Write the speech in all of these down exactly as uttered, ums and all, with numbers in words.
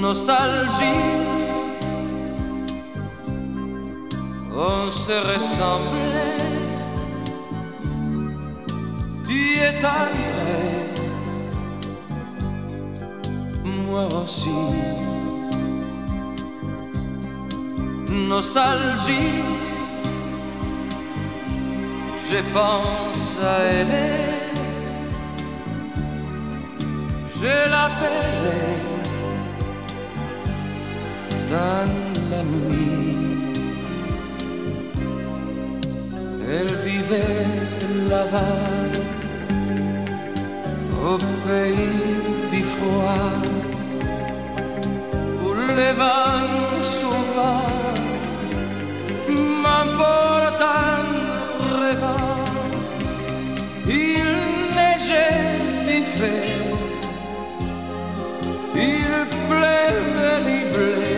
nostalgie. On se ressemblait, tu es tendre, moi aussi. Nostalgie, je pense à elle, je l'appelle dans la nuit. Elle vivait là-bas au pays du froid, où les vents souvent m'emportent en rêvant. Il neigeait du fait, il pleuvait du blé.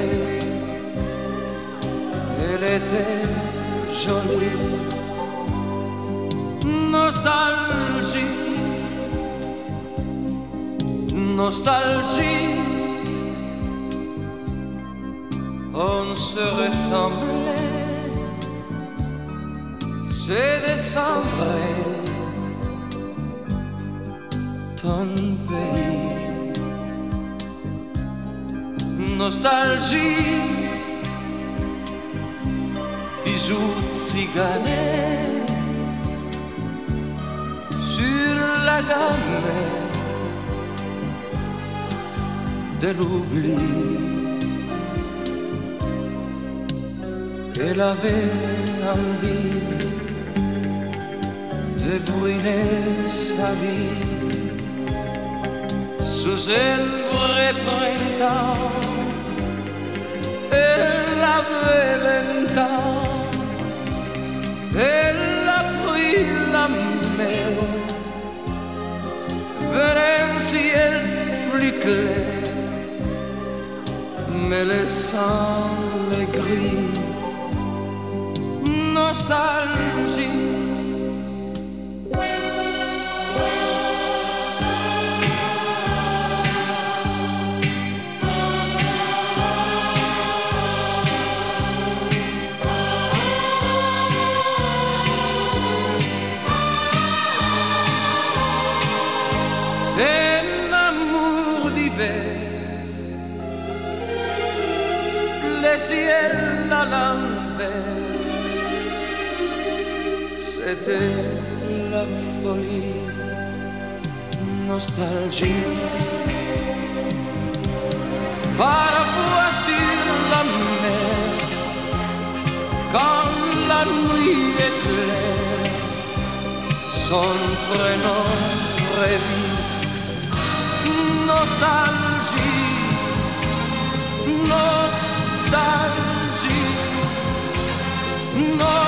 Elle était jolie. Nostalgie, nostalgie, on se ressemblait, c'est décembre, ton pays. Nostalgie, qui joue cigane sur la gamme de l'oubli. Elle avait envie de brûler sa vie sous un vrai printemps. Elle avait vingt ans, elle a pris la mer vers un ciel plus clair, mais laissant les gris. Nostalgie, un amour d'hiver, le ciel à l'envers, c'était la folie. Nostalgie, parfois sur la mer, quand la nuit est claire, son prénom revit. Nostalgie, nostalgie, nostalgie.